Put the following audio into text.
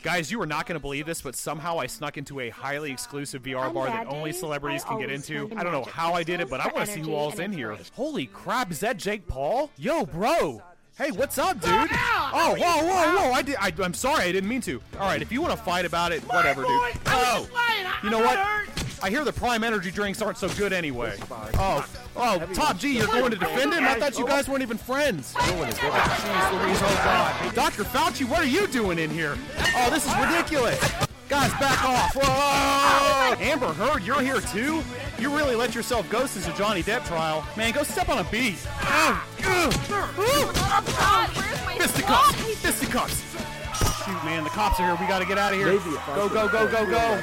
Guys, you are not going to believe this, but somehow I snuck into a highly exclusive VR bar that only celebrities can get into. I don't know how I did it, but I want to see who all's in here. Holy crap, is that Jake Paul? Yo, bro. Hey, what's up, dude? Oh, whoa. I'm sorry, I didn't mean to. All right, if you want to fight about it, whatever, dude. Oh, you know what? I hear the Prime Energy drinks aren't so good anyway. Oh, Top G, you're going to defend him? I thought you guys weren't even friends. Jeez Louise, oh God. Dr. Fauci, what are you doing in here? Oh, this is ridiculous. Guys, back off. Whoa! Amber Heard, you're here too? You really let yourself go since the Johnny Depp trial. Man, go step on a bee. Fisticuffs. Shoot, man, the cops are here. We got to get out of here. Go.